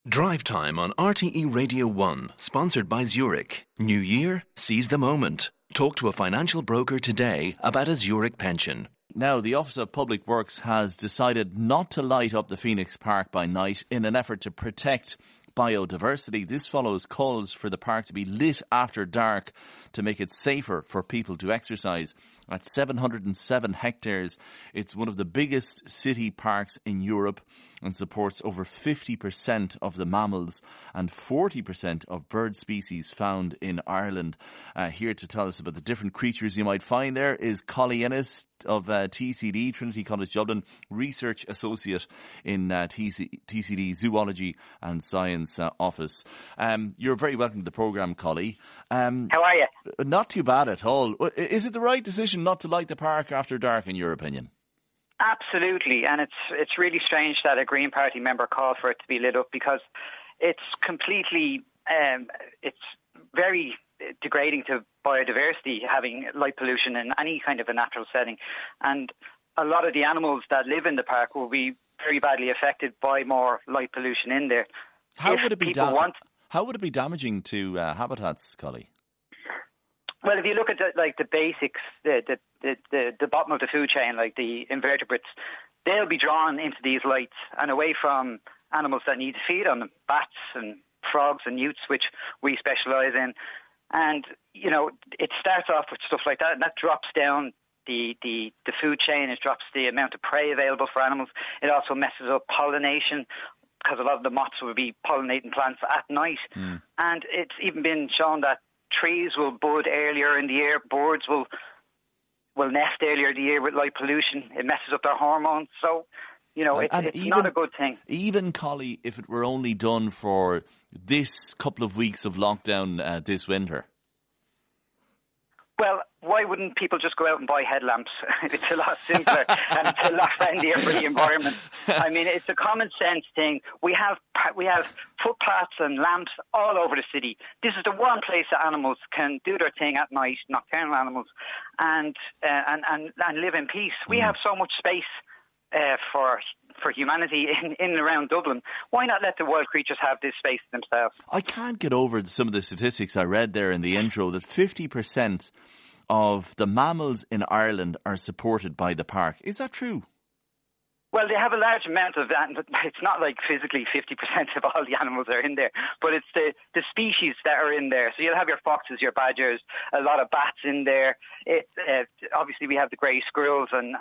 Drive Time on RTE Radio 1, sponsored by Zurich. New year, seize the moment. Talk to a financial broker today about a Zurich pension. Now, the Office of Public Works has decided not to light up the Phoenix Park by night in an effort to protect biodiversity. This follows calls for the park to be lit after dark to make it safer for people to exercise. At 707 hectares, it's one of the biggest city parks in Europe and supports over 50% of the mammals and 40% of bird species found in Ireland. Here to tell us about the different creatures you might find there is Collie Ennis of TCD, Trinity College Dublin, Research Associate in TCD Zoology and Science Office. You're very welcome to the programme, Collie. How are you? Not too bad at all. Is it the right decision not to light the park after dark, in your opinion? Absolutely, and it's really strange that a Green Party member called for it to be lit up, because it's completely, it's very degrading to biodiversity having light pollution in any kind of a natural setting, and a lot of the animals that live in the park will be very badly affected by more light pollution in there. How would it be damaging to habitats, Collie? Well, if you look at the basics, the bottom of the food chain, like the invertebrates, they'll be drawn into these lights and away from animals that need to feed on them, bats and frogs and newts, which we specialise in. And, you know, it starts off with stuff like that, and that drops down the food chain. It drops the amount of prey available for animals. It also messes up pollination, because a lot of the moths will be pollinating plants at night. And it's even been shown that trees will bud earlier in the year, birds will nest earlier in the year with light pollution. It messes up their hormones. So, you know, it's not a good thing. Even, Collie, if it were only done for this couple of weeks of lockdown this winter? Well, why wouldn't people just go out and buy headlamps? It's a lot simpler and it's a lot friendlier for the environment. I mean, it's a common sense thing. We have footpaths and lamps all over the city. This is the one place that animals can do their thing at night, nocturnal animals, and live in peace. We have so much space for humanity in and around Dublin. Why not let the wild creatures have this space themselves? I can't get over some of the statistics I read there in the intro, that 50% of the mammals in Ireland are supported by the park. Is that true? Well, they have a large amount of that. It's not like physically 50% of all the animals are in there, but it's the species that are in there. So you'll have your foxes, your badgers, a lot of bats in there. Obviously, we have the grey squirrels and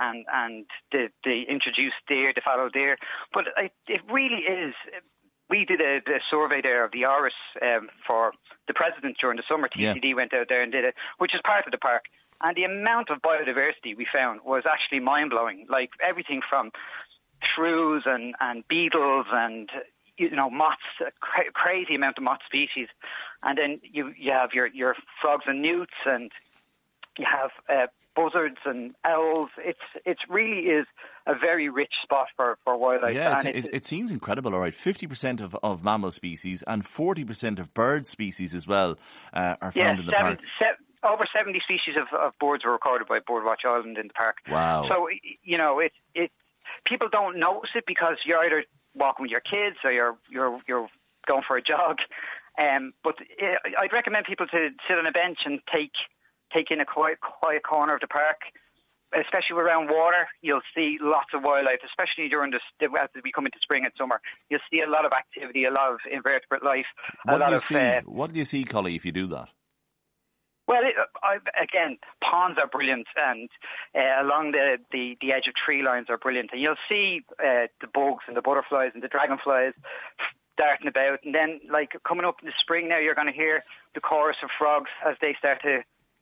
the introduced deer, the fallow deer. But it really is. We did a survey there of the Áras for the president during the summer. TCD went out there and did it, which is part of the park. And the amount of biodiversity we found was actually mind-blowing. Like everything from shrews and beetles and, you know, moths, a crazy amount of moth species. And then you have your frogs and newts, and you have buzzards and owls. It really is a very rich spot for wildlife. Yeah, it seems incredible. All right, 50% of mammal species and 40% of bird species as well are found in the park. Over 70 species of birds were recorded by Birdwatch Ireland in the park. Wow. So, you know, people don't notice it because you're either walking with your kids or you're going for a jog. But I'd recommend people to sit on a bench and take in a quiet corner of the park. Especially around water, you'll see lots of wildlife, especially during as we come into spring and summer. You'll see a lot of activity, a lot of invertebrate life. What do you see, Collie, if you do that? Well, again, ponds are brilliant, and along the edge of tree lines are brilliant. And you'll see the bugs and the butterflies and the dragonflies darting about. And then, like, coming up in the spring now, you're going to hear the chorus of frogs as they start to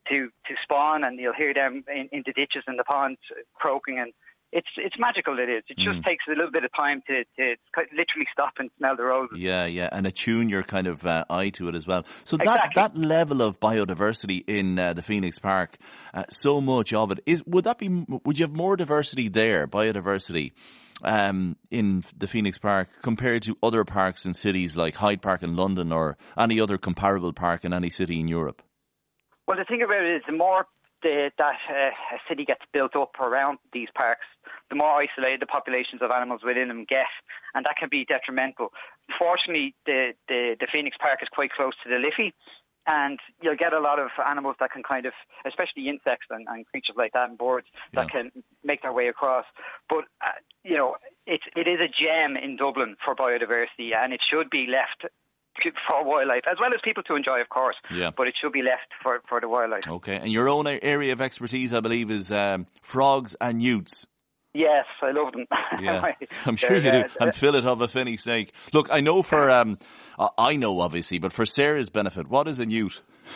spawn, and you'll hear them in the ditches and the ponds croaking, and it's magical. It is. It just takes a little bit of time to literally stop and smell the roses. Yeah, and attune your kind of eye to it as well. So exactly. that level of biodiversity in the Phoenix Park, so much of it would you have more diversity there, biodiversity, in the Phoenix Park compared to other parks in cities like Hyde Park in London or any other comparable park in any city in Europe? Well, the thing about it is, the more that a city gets built up around these parks, the more isolated the populations of animals within them get, and that can be detrimental. fortunately, the Phoenix Park is quite close to the Liffey, and you'll get a lot of animals that can kind of, especially insects and creatures like that and birds that can make their way across. But, it is a gem in Dublin for biodiversity, and it should be left for wildlife, as well as people to enjoy, of course. Yeah. But it should be left for the wildlife. Okay, and your own area of expertise, I believe, is frogs and newts. Yes, I love them. Yeah, I'm sure you do. And fillet of a finny steak. Look, I know I know obviously, but for Sarah's benefit, what is a newt? A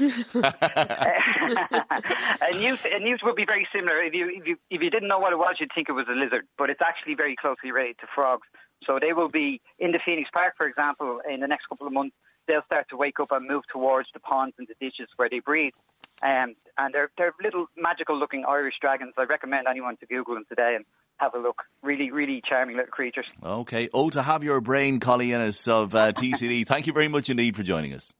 newt would be very similar. If you didn't know what it was, you'd think it was a lizard, but it's actually very closely related to frogs. So they will be in the Phoenix Park, for example, in the next couple of months. They'll start to wake up and move towards the ponds and the ditches where they breed. And they're little magical-looking Irish dragons. I recommend anyone to Google them today and have a look. Really, really charming little creatures. Okay. To have your brain, Colleen Innes of TCD. Thank you very much indeed for joining us.